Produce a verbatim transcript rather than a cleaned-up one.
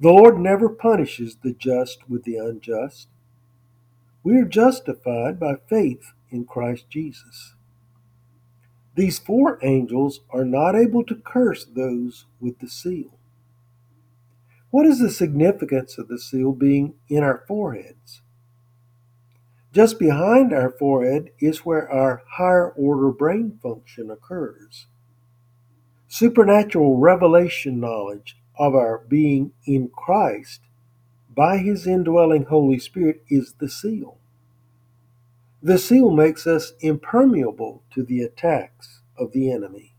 The Lord never punishes the just with the unjust. We are justified by faith in Christ Jesus. These four angels are not able to curse those with the seal. What is the significance of the seal being in our foreheads? Just behind our forehead is where our higher order brain function occurs. Supernatural revelation knowledge of our being in Christ by His indwelling Holy Spirit is the seal. The seal makes us impermeable to the attacks of the enemy.